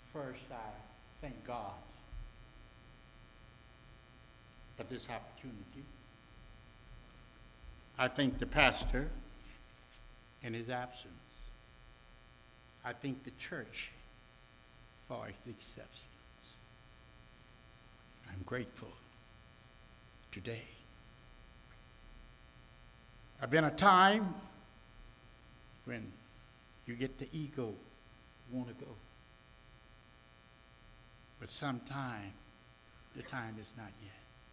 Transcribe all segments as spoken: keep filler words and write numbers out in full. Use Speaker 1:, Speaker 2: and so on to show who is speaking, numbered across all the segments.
Speaker 1: First, I thank God for this opportunity. I thank the pastor in his absence. I thank the church for its acceptance. I'm grateful today. I've been a time when you get the ego want to go. But sometime the time is not yet.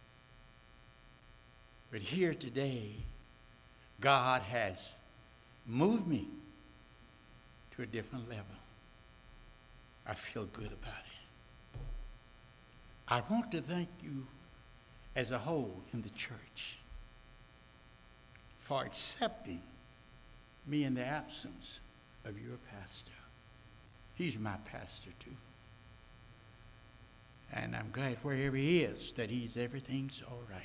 Speaker 1: But here today, God has moved me to a different level. I feel good about it. I want to thank you as a whole in the church for accepting me in the absence of your pastor. He's my pastor too. And I'm glad wherever he is that he's everything's all right.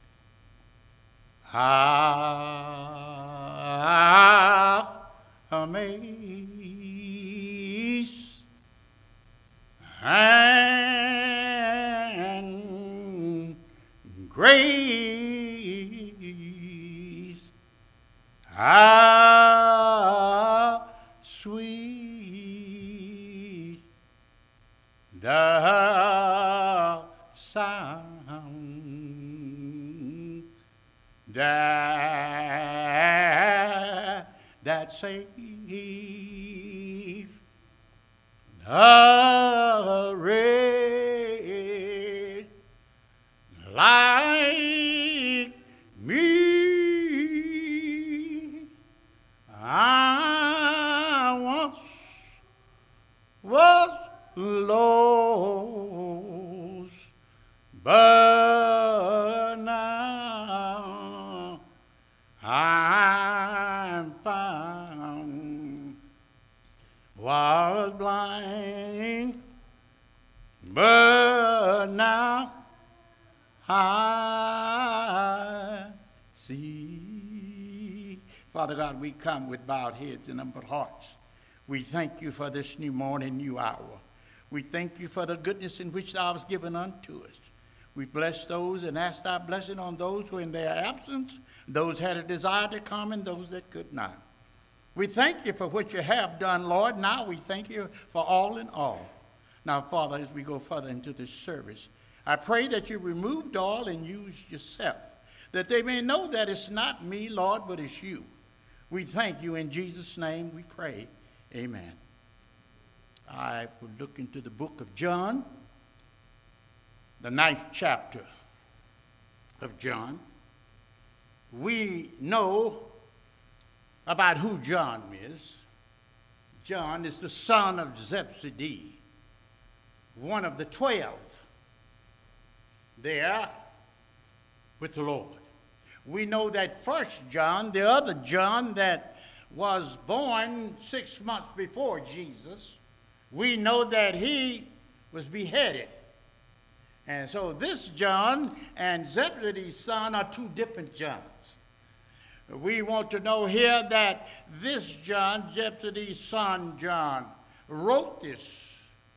Speaker 1: Ah, amazed and grace, how sweet the sound that that saved a wretch like me. I once was lost, but now I'm found. Was blind, but now I see. Father God, we come with bowed heads and humbled hearts. We thank you for this new morning, new hour. We thank you for the goodness in which thou hast given unto us. We bless those and ask thy blessing on those who in their absence, those had a desire to come and those that could not. We thank you for what you have done, Lord. Now we thank you for all in all. Now, Father, as we go further into this service, I pray that you removed all and use yourself, that they may know that it's not me, Lord, but it's you. We thank you in Jesus' name we pray. Amen. I will look into the book of John, the ninth chapter of John. We know about who John is. John is the son of Zebedee, one of the twelve there with the Lord. We know that first John, the other John that was born six months before Jesus, we know that he was beheaded. And so this John and Zebedee's son are two different Johns. We want to know here that this John, Zebedee's son John, wrote this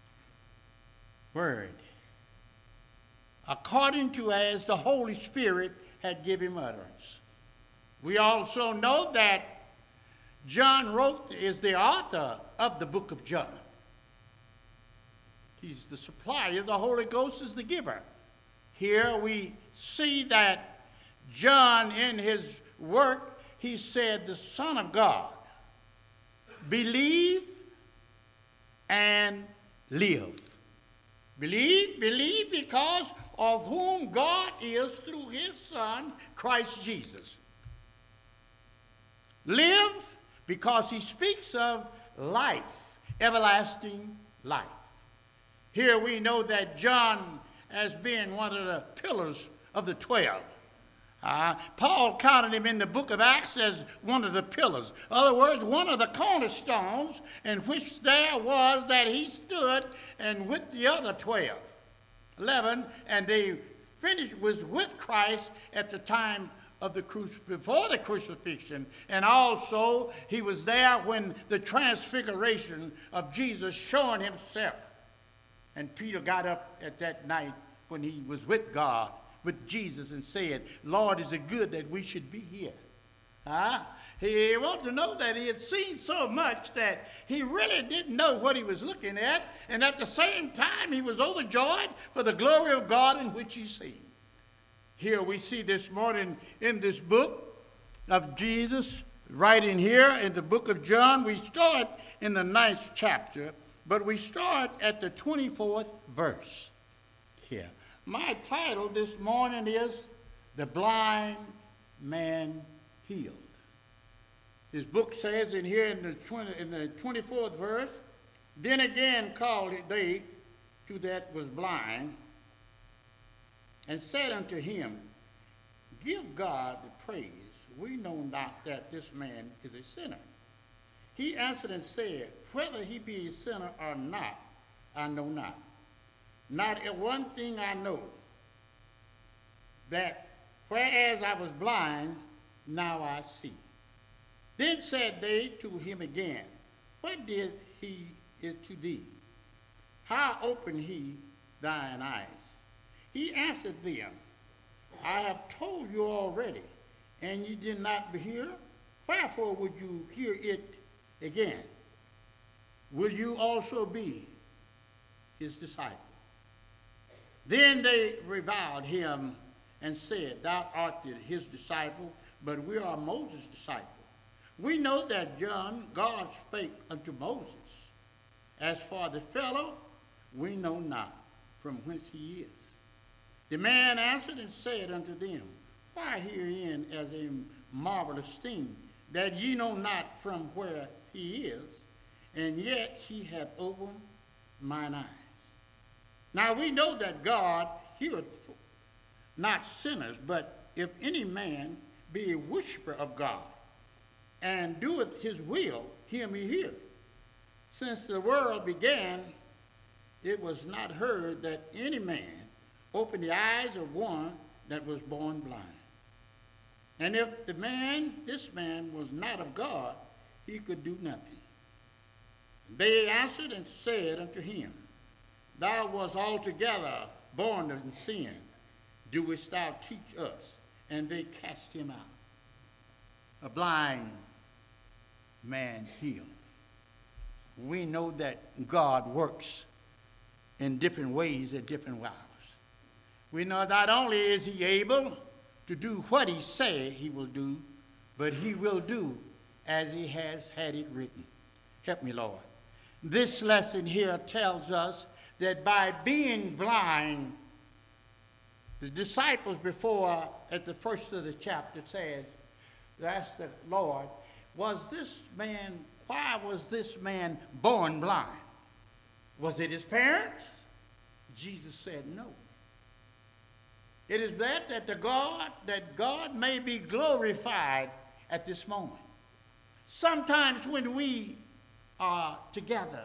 Speaker 1: word according to as the Holy Spirit had given him utterance. We also know that John wrote, is the author of the book of John. He's the supplier. The Holy Ghost is the giver. Here we see that John in his work, he said, the Son of God, believe and live. Believe, believe because of whom God is through his Son, Christ Jesus. Live because he speaks of life, everlasting life. Here we know that John as being one of the pillars of the twelve. Uh, Paul counted him in the book of Acts as one of the pillars. In other words, one of the cornerstones in which there was that he stood and with the other twelve, eleven, and they finished was with Christ at the time of the cruci- before the crucifixion, and also he was there when the transfiguration of Jesus showing himself And Peter got up at that night when he was with God, with Jesus, and said, Lord, is it good that we should be here? Huh? He wanted to know that he had seen so much that he really didn't know what he was looking at, and at the same time he was overjoyed for the glory of God in which he seen. Here we see this morning in this book of Jesus, right in here in the book of John, we start in the ninth chapter, but we start at the twenty-fourth verse here. My title this morning is The Blind Man Healed. This book says in here in the, twenty, in the twenty-fourth verse, then again called they to that was blind, and said unto him, give God the praise. We know not that this man is a sinner. He answered and said, whether he be a sinner or not, I know not. Not a one thing I know, that whereas I was blind, now I see. Then said they to him again, what did he is to thee? How opened he thine eyes? He answered them, I have told you already, and you did not hear. Wherefore would you hear it again? Will you also be his disciple? Then they reviled him and said, thou art his disciple, but we are Moses' disciple. We know that John, God spake unto Moses. As for the fellow, we know not from whence he is. The man answered and said unto them, why herein as a marvelous thing, that ye know not from where he is, and yet he hath opened mine eyes. Now we know that God heareth not sinners, but if any man be a worshiper of God, and doeth his will, him he heareth. Since the world began, it was not heard that any man opened the eyes of one that was born blind. And if the man, this man, was not of God, he could do nothing. They answered and said unto him, thou wast altogether born in sin. Doest thou teach us? And they cast him out. A blind man healed. We know that God works in different ways at different hours. We know not only is he able to do what he said he will do, but he will do as he has had it written. Help me, Lord. This lesson here tells us that by being blind, the disciples before, at the first of the chapter, said, asked the Lord, was this man, why was this man born blind? Was it his parents? Jesus said no. It is that that the God, that God may be glorified at this moment. Sometimes when we are together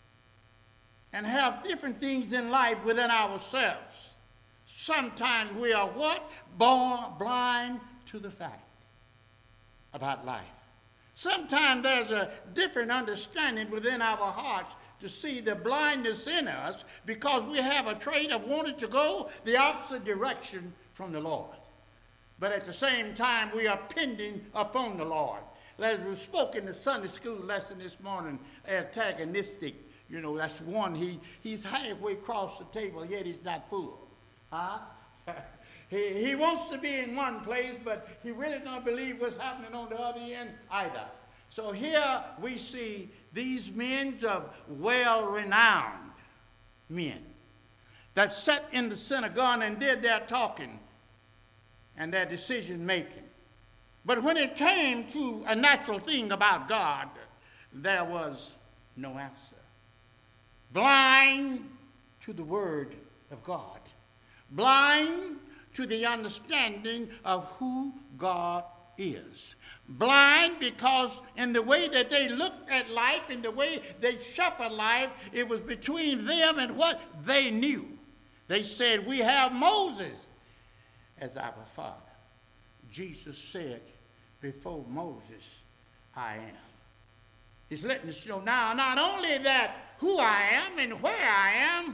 Speaker 1: and have different things in life within ourselves, sometimes we are what? Born blind to the fact about life. Sometimes there's a different understanding within our hearts to see the blindness in us because we have a trait of wanting to go the opposite direction from the Lord. But at the same time, we are pending upon the Lord. As we spoke in the Sunday school lesson this morning, antagonistic, you know, that's one, he, he's halfway across the table, yet he's not full. Huh? he, he wants to be in one place, but he really don't believe what's happening on the other end either. So here we see these men of well-renowned men that sat in the synagogue and did their talking and their decision-making. But when it came to a natural thing about God, there was no answer. Blind to the word of God. Blind to the understanding of who God is. Blind because in the way that they looked at life, in the way they suffered life, it was between them and what they knew. They said, we have Moses as our father. Jesus said, before Moses, I am. He's letting us know now not only that who I am and where I am,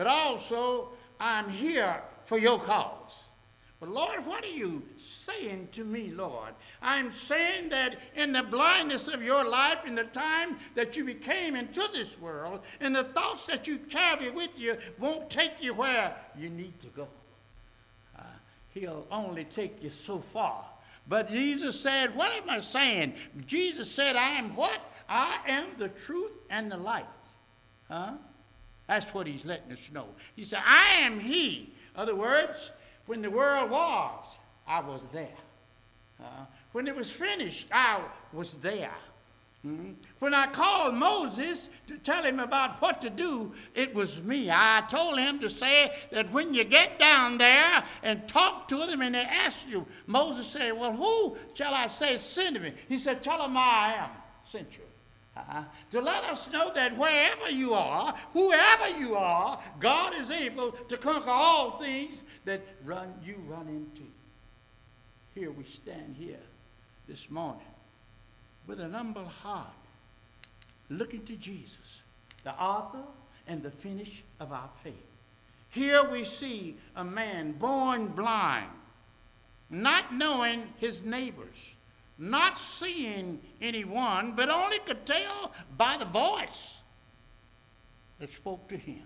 Speaker 1: but also I'm here for your cause. But Lord, what are you saying to me, Lord? I'm saying that in the blindness of your life, in the time that you became into this world, and the thoughts that you carry with you won't take you where you need to go. Uh, he'll only take you so far. But Jesus said, what am I saying? Jesus said, I am what? I am the truth and the light. Huh? That's what he's letting us know. He said, I am he. In other words, when the world was, I was there. Uh, when it was finished, I was there. Mm-hmm. When I called Moses to tell him about what to do, it was me. I told him to say that when you get down there and talk to them and they ask you, Moses said, well, who shall I say sent me? He said, tell them I am sent you. Uh, to let us know that wherever you are, whoever you are, God is able to conquer all things that run you run into. Here we stand here this morning with an humble heart, looking to Jesus, the author and the finish of our faith. Here we see a man born blind, not knowing his neighbors, not seeing anyone, but only could tell by the voice that spoke to him.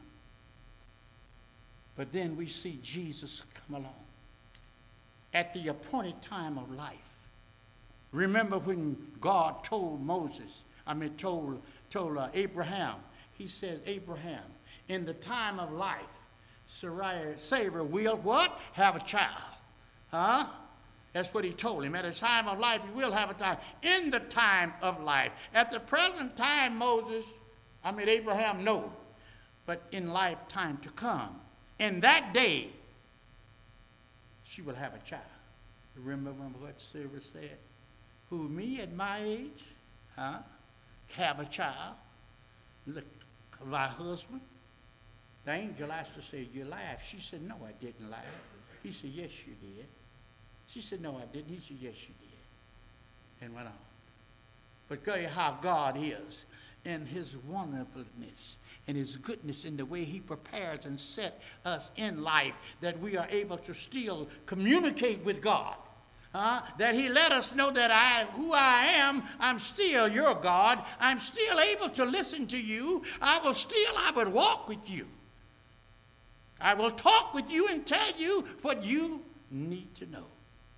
Speaker 1: But then we see Jesus come along at the appointed time of life. Remember when God told Moses, I mean told, told uh, Abraham, he said, Abraham, in the time of life, Sarai, Sarah will what? Have a child. Huh? That's what he told him. At a time of life, he will have a time. In the time of life. At the present time, Moses, I mean Abraham, no. But in lifetime to come, in that day, she will have a child. Remember what Sarah said? Who, me at my age, huh, have a child? Look, my husband. The angel asked her, say, you laughed. She said, no, I didn't laugh. He said, yes, you did. She said, no, I didn't. He said, yes, you did. And went on. But tell you how God is in his wonderfulness and his goodness in the way he prepares and set us in life that we are able to still communicate with God. Uh, that he let us know that I, who I am, I'm still your God. I'm still able to listen to you. I will still, I will walk with you. I will talk with you and tell you what you need to know.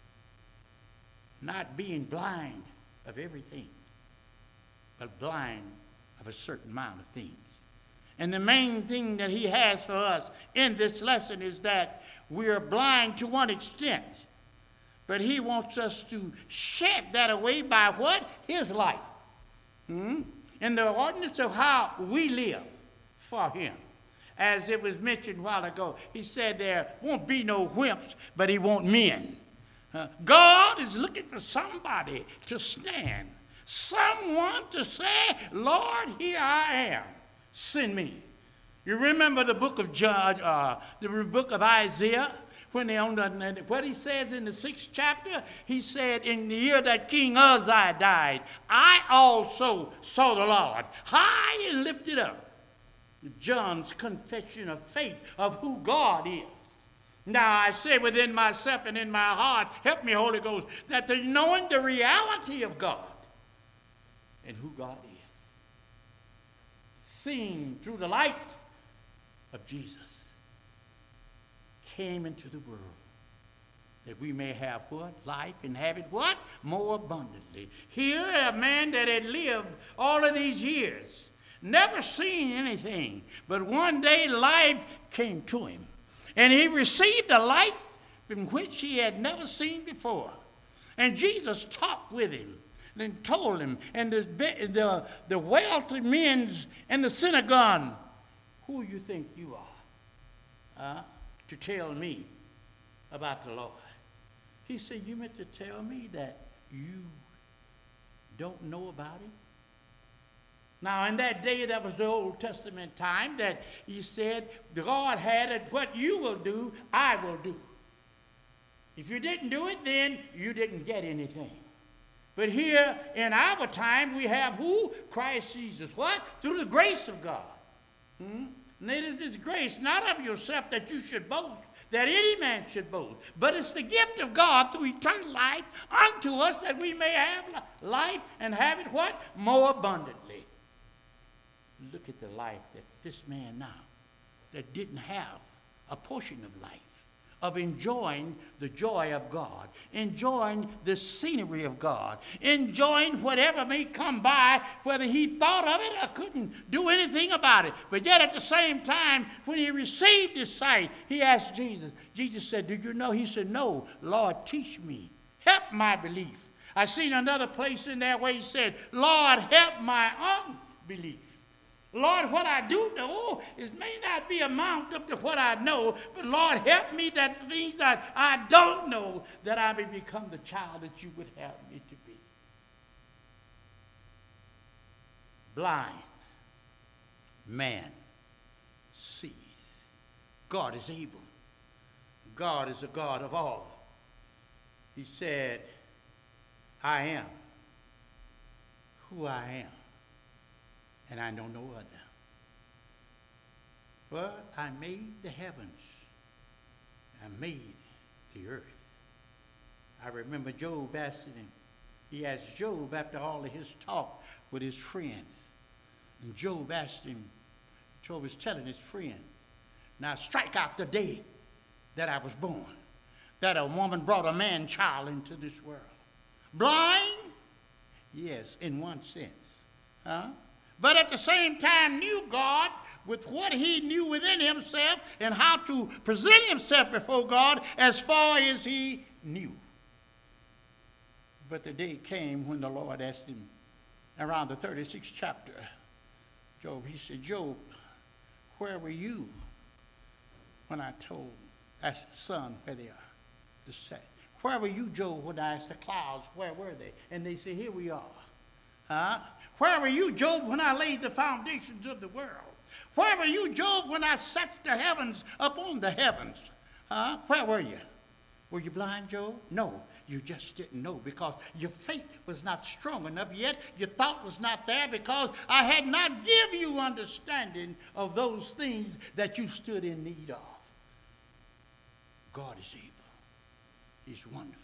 Speaker 1: Not being blind of everything, but blind of a certain amount of things. And the main thing that he has for us in this lesson is that we are blind to one extent, but he wants us to shed that away by what? His light. Hmm? And the ordinance of how we live for him. As it was mentioned a while ago, he said there won't be no wimps, but he wants men. Uh, God is looking for somebody to stand. Someone to say, Lord, here I am. Send me. You remember the book of John, uh, the book of Isaiah? When they on the, what he says in the sixth chapter, he said, in the year that King Uzziah died, I also saw the Lord high and lifted up. John's confession of faith of who God is. Now I say within myself and in my heart, help me, Holy Ghost, that the knowing the reality of God and who God is, seen through the light of Jesus, came into the world that we may have what? Life, and have it what? More abundantly. Here, a man that had lived all of these years, never seen anything, but one day life came to him. And he received a light in which he had never seen before. And Jesus talked with him and told him, and the, the, the wealthy men in the synagogue, who you think you are uh, to tell me about the Lord? He said, you meant to tell me that you don't know about him? Now, in that day, that was the Old Testament time, that he said, God had it, what you will do, I will do. If you didn't do it, then you didn't get anything. But here, in our time, we have who? Christ Jesus. What? Through the grace of God. Hmm? And it is this grace, not of yourself, that you should boast, that any man should boast. But it's the gift of God through eternal life unto us, that we may have life and have it what? More abundantly. Look at the life that this man now, that didn't have a portion of life, of enjoying the joy of God, enjoying the scenery of God, enjoying whatever may come by, whether he thought of it or couldn't do anything about it. But yet at the same time, when he received his sight, he asked Jesus. Jesus said, "Do you know?" He said, "No, Lord, teach me. Help my belief." I seen another place in there where he said, "Lord, help my unbelief." Lord, what I do know is may not be amount up to what I know, but Lord, help me that things that I don't know, that I may become the child that you would have me to be. Blind man sees. God is able. God is a God of all. He said, "I am who I am, and I know no other. But I made the heavens, I made the earth." I remember Job asking him. He asked Job after all of his talk with his friends. And Job asked him, Job was telling his friend, "Now strike out the day that I was born, that a woman brought a man child into this world." Blind? Yes, in one sense. Huh? But at the same time knew God with what he knew within himself and how to present himself before God as far as he knew. But the day came when the Lord asked him, around the thirty-sixth chapter, Job, he said, "Job, where were you when I told, asked the sun where they are, the set? Where were you, Job, when I asked the clouds, where were they?" And they said, "Here we are." Huh? "Where were you, Job, when I laid the foundations of the world? Where were you, Job, when I set the heavens upon the heavens?" Huh? Where were you? Were you blind, Job? No, you just didn't know, because your faith was not strong enough yet. Your thought was not there, because I had not give you understanding of those things that you stood in need of. God is able. He's wonderful.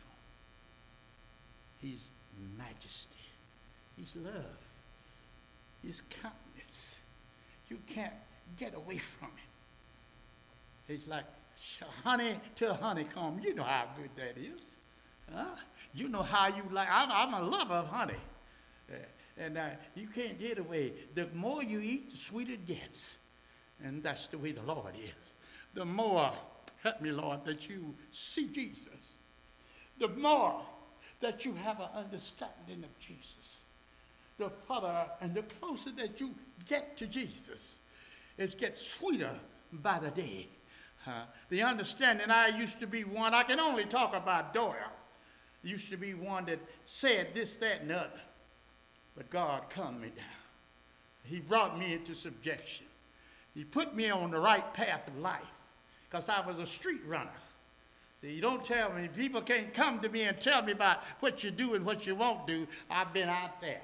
Speaker 1: He's majesty. He's love. His countenance. You can't get away from him. He's like honey to a honeycomb. You know how good that is. Huh? You know how you like. I'm, I'm a lover of honey. Uh, and uh, you can't get away. The more you eat, the sweeter it gets. And that's the way the Lord is. The more, help me, Lord, that you see Jesus, the more that you have an understanding of Jesus, the further and the closer that you get to Jesus, it gets sweeter by the day. Uh, the understanding, I used to be one, I can only talk about Doyle, used to be one that said this, that, and the other. But God calmed me down. He brought me into subjection. He put me on the right path of life, because I was a street runner. See, you don't tell me, people can't come to me and tell me about what you do and what you won't do. I've been out there.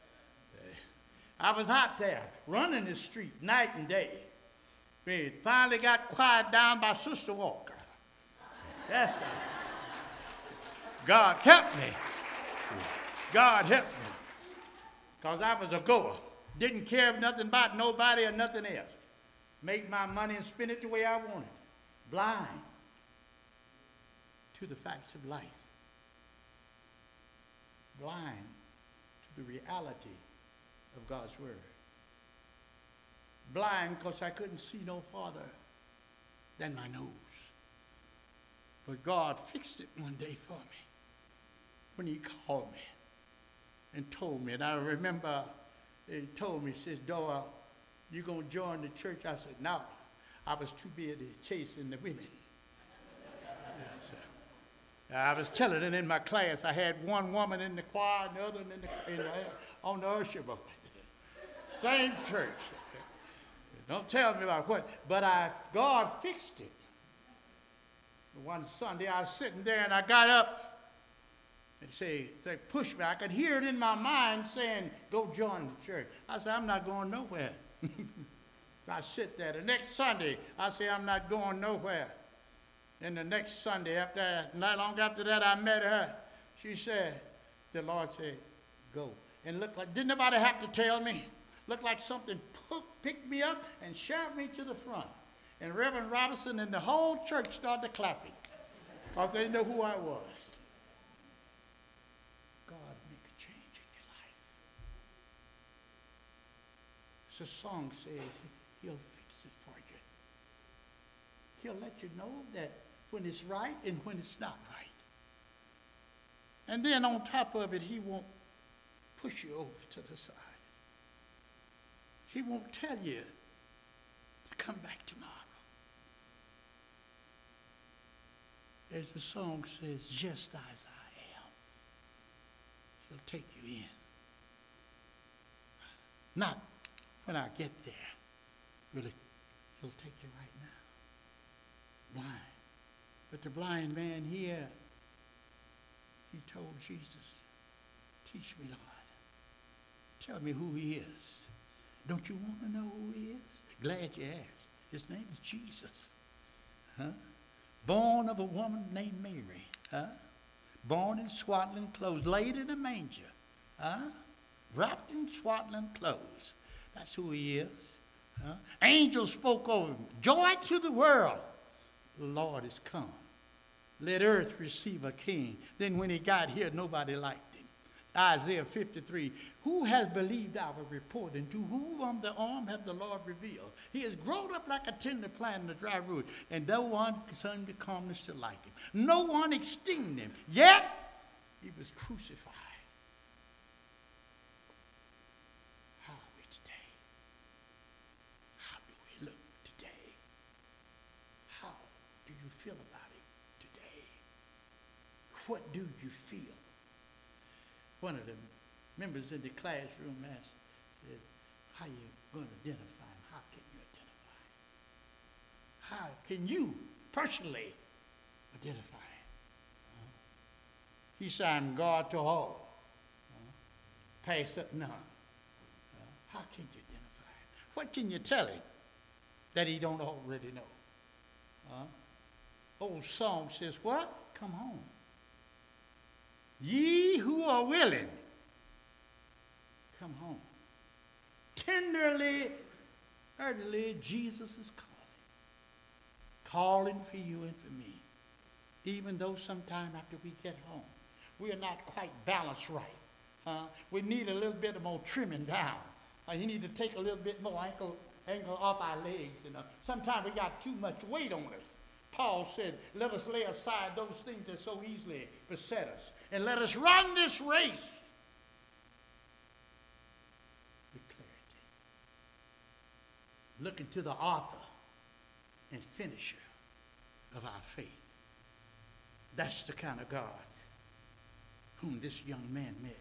Speaker 1: I was out there running the street night and day. We finally got quiet down by Sister Walker. That's it. God helped me. God helped me. Because I was a goer. Didn't care nothing about nobody or nothing else. Make my money and spend it the way I wanted. Blind to the facts of life. Blind to the reality of God's word. Blind because I couldn't see no farther than my nose. But God fixed it one day for me when he called me and told me. And I remember he told me, he says, "Doyle, you going to join the church?" I said, "No, I was too busy chasing the women." Yes, I was telling it in my class. I had one woman in the choir and the other in the, in the, on the usher board. Same church. Don't tell me about what, but I, God fixed it. One Sunday I was sitting there and I got up and say, say, push me. I could hear it in my mind saying, "Go join the church." I said, "I'm not going nowhere." So I sit there. The next Sunday, I say, I'm not going nowhere. And the next Sunday, after that, not long after that, I met her. She said, the Lord said, go. And looked like, didn't nobody have to tell me. Looked like something picked me up and shoved me to the front. And Reverend Robinson and the whole church started clapping because they know who I was. God make a change in your life. So the song says he'll fix it for you. He'll let you know that when it's right and when it's not right. And then on top of it, he won't push you over to the side. He won't tell you to come back tomorrow. As the song says, just as I am, he'll take you in. Not when I get there. Really, he'll take you right now. Blind. But the blind man here, he told Jesus, teach me, Lord. Tell me who he is. Don't you want to know who he is? Glad you asked. His name is Jesus. Huh? Born of a woman named Mary. Huh? Born in swaddling clothes. Laid in a manger. Huh? Wrapped in swaddling clothes. That's who he is. Huh? Angels spoke over him. Joy to the world. The Lord is come. Let earth receive a king. Then when he got here, nobody liked him. Isaiah fifty-three, who has believed our report, and to whom the arm hath the Lord revealed? He has grown up like a tender plant in the dry root, and no one seemed to calmness to like him. No one esteemed him, yet he was crucified. How are we today? How do we look today? How do you feel about it today? What do you feel? One of the members in the classroom asked, said, how are you going to identify him? How can you identify him? How can you personally identify him? Uh, he said, I'm God to all. Uh, pass up none. Uh, how can you identify him? What can you tell him that he don't already know? Uh, old song says, what? Come home. Ye who are willing, come home. Tenderly, earnestly, Jesus is calling. Calling for you and for me. Even though sometime after we get home, we are not quite balanced right. Uh, we need a little bit more trimming down. Uh, you need to take a little bit more ankle, ankle off our legs. You know. Sometimes we got too much weight on us. Paul said, let us lay aside those things that so easily beset us. And let us run this race with clarity. Looking to the author and finisher of our faith. That's the kind of God whom this young man met.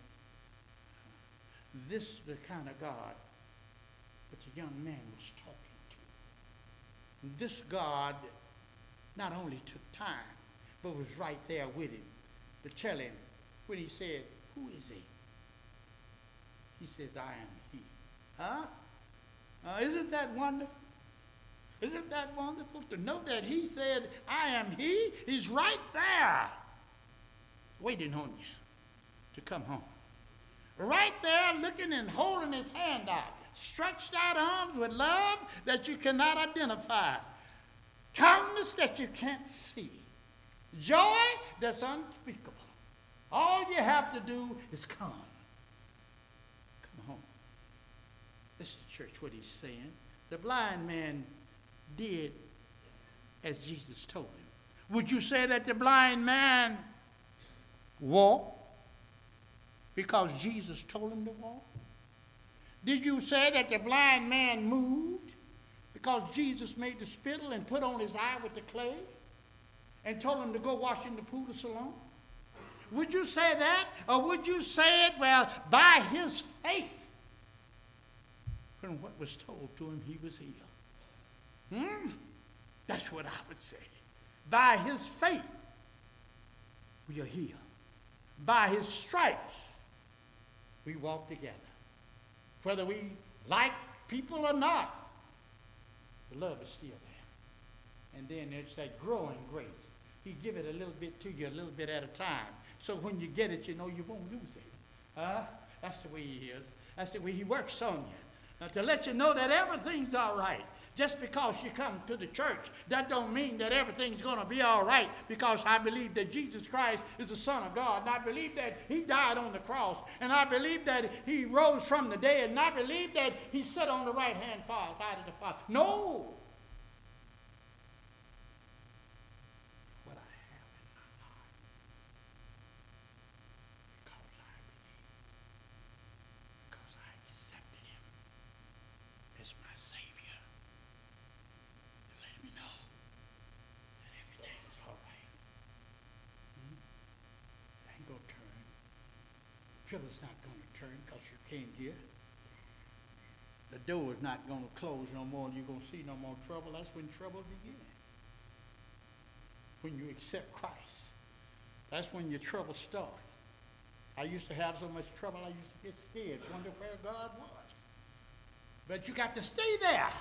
Speaker 1: This is the kind of God that the young man was talking to. This God not only took time, but was right there with him to tell him when he said, who is he? He says, I am he. Huh? Uh, isn't that wonderful? Isn't that wonderful to know that he said, I am he? He's right there waiting on you to come home. Right there looking and holding his hand out. Stretched out arms with love that you cannot identify. Countenance that you can't see. Joy that's unspeakable. All you have to do is come. Come home. This is the church, what he's saying. The blind man did as Jesus told him. Would you say that the blind man walked because Jesus told him to walk? Did you say that the blind man moved because Jesus made the spittle and put on his eye with the clay and told him to go wash in the pool of Siloam? Would you say that? Or would you say it, well, by his faith, when what was told to him, he was healed? Hmm? That's what I would say. By his faith, we are healed. By his stripes, we walk together. Whether we like people or not, The love is still there. And then it's that growing grace. He give it a little bit to you, a little bit at a time. So when you get it, you know you won't lose it. Huh? That's the way he is. That's the way he works on you. Now, to let you know that everything's all right. Just because you come to the church, that don't mean that everything's going to be all right, because I believe that Jesus Christ is the Son of God, and I believe that he died on the cross, and I believe that he rose from the dead, and I believe that he sat on the right-hand side of the Father. No! What I have in my heart, because I believe, because I accepted him as my Savior. Let me know that everything's all right. Hmm? I ain't gonna turn. Pillar's not gonna turn because you came here. The door is not gonna close no more, and you're gonna see no more trouble. That's when trouble begins. When you accept Christ, that's when your trouble starts. I used to have so much trouble, I used to get scared, wonder where God was. But you got to stay there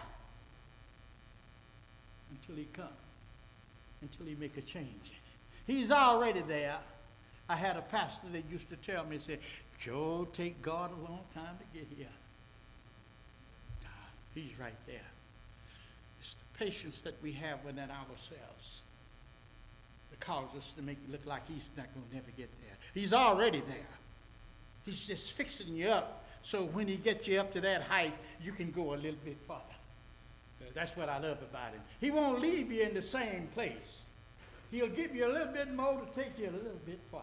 Speaker 1: until he comes, until he make a change in it. He's already there. I had a pastor that used to tell me, he said, Joe, take God a long time to get here. Nah, he's right there. It's the patience that we have within ourselves that causes us to make it look like he's not going to never get there. He's already there. He's just fixing you up, so when he gets you up to that height, you can go a little bit farther. That's what I love about him. He won't leave you in the same place. He'll give you a little bit more to take you a little bit farther.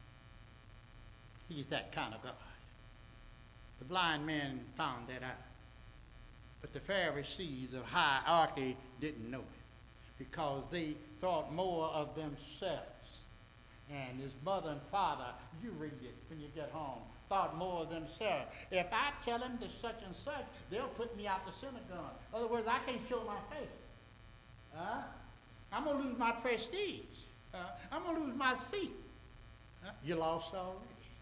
Speaker 1: He's that kind of God. The blind man found that out. But the Pharisees of hierarchy didn't know it, because they thought more of themselves. And his mother and father, you read it when you get home, thought more of themselves. If I tell them to such and such, they'll put me out the synagogue. In other words, I can't show my face. Uh, I'm going to lose my prestige. Uh, I'm going to lose my seat. Uh, you lost already.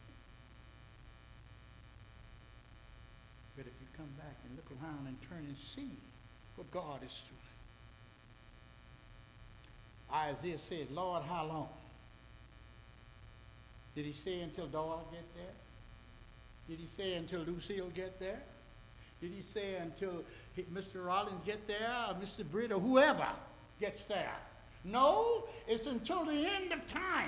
Speaker 1: But if you come back and look around and turn and see what God is doing. Isaiah said, Lord, how long? Did he say until Doyle get there? Did he say until Lucille get there? Did he say until Mister Rollins get there, or Mister Britt, or whoever gets there? No, it's until the end of time.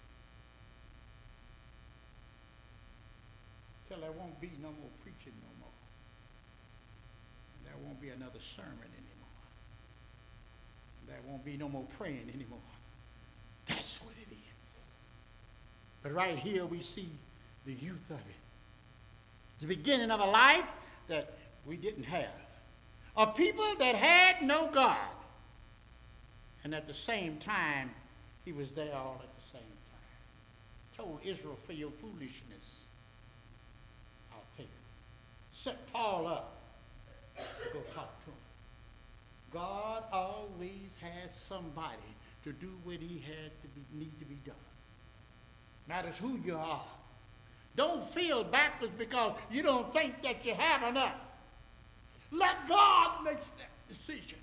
Speaker 1: Till there won't be no more preaching no more. There won't be another sermon anymore. There won't be no more praying anymore. That's what it is. But right here we see the youth of it. The beginning of a life that we didn't have. A people that had no God. And at the same time, he was there all at the same time. Told Israel, for your foolishness, I'll take it. Set Paul up to go talk to him. God always has somebody to do what he had to be, need to be done. Matters who you are. Don't feel backwards because you don't think that you have enough. Let God make that decision.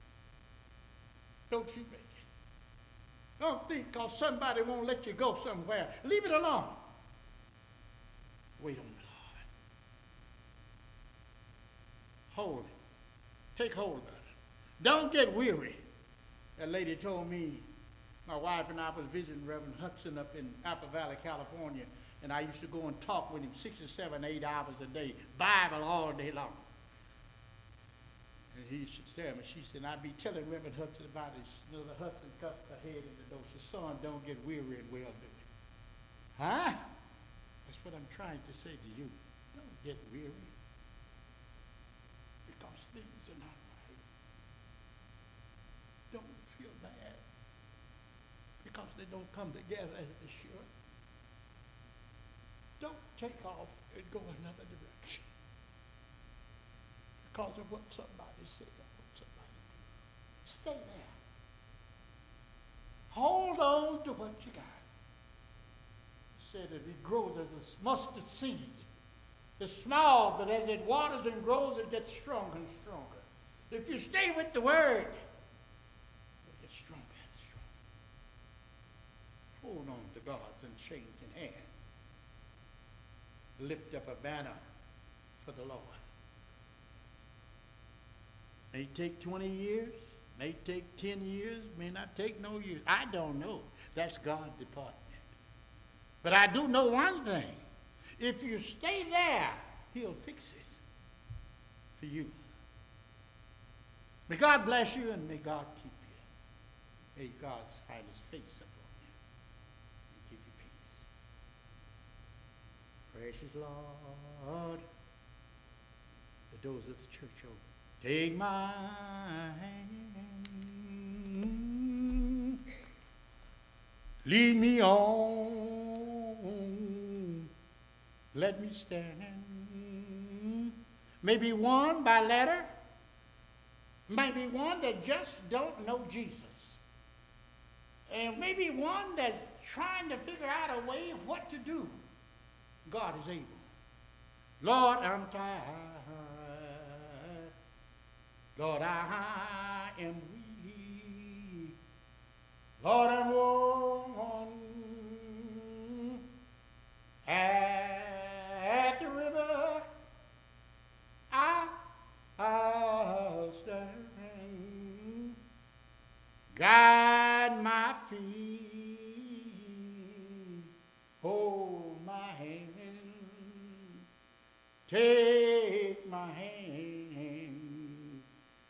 Speaker 1: Don't you make it. Don't think because somebody won't let you go somewhere. Leave it alone. Wait on the Lord. Hold it. Take hold of it. Don't get weary. That lady told me, my wife and I was visiting Reverend Hudson up in Apple Valley, California, and I used to go and talk with him six or seven, eight hours a day, Bible all day long. And he should tell me, she said, I'd be telling Reverend Hudson about his, you know, the Hudson cut her head in the door. She said, son, don't get weary and well doing. Huh? That's what I'm trying to say to you. Don't get weary. Because things are not right. Don't feel bad. Because they don't come together as they should. Don't take off and go another direction because of what somebody said or what somebody did. Stay there. Hold on to what you got. He said that it grows as a mustard seed. It's small, but as it waters and grows, it gets stronger and stronger. If you stay with the word, you'll get stronger and stronger. Hold on to God's unchanging hand. Lift up a banner for the Lord. May take twenty years, may take ten years, may not take no years. I don't know. That's God's department. But I do know one thing. If you stay there, he'll fix it for you. May God bless you and may God keep you. May God hide his face upon you and give you peace. Precious Lord, the doors of the church open. Take my hand, lead me on, let me stand. Maybe one by letter, maybe one that just don't know Jesus, and maybe one that's trying to figure out a way of what to do. God is able. Lord, I'm tired. Lord, I am weak. Lord, I'm worn at the river. I, I'll stand. Guide my feet. Hold my hand. Take my hand.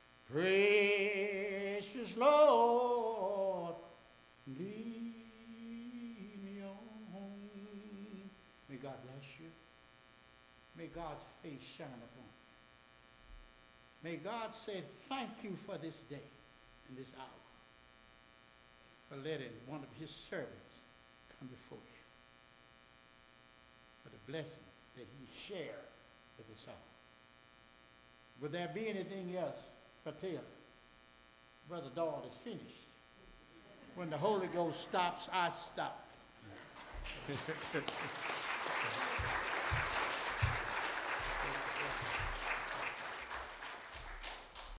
Speaker 1: Precious Lord, lead me on. May God bless you. May God's face shine upon you. May God say thank you for this day and this hour, for letting one of his servants come before you, for the blessings that he shared with us all. Would there be anything else? Tell Brother Dahl is finished. When the Holy Ghost stops, I stop.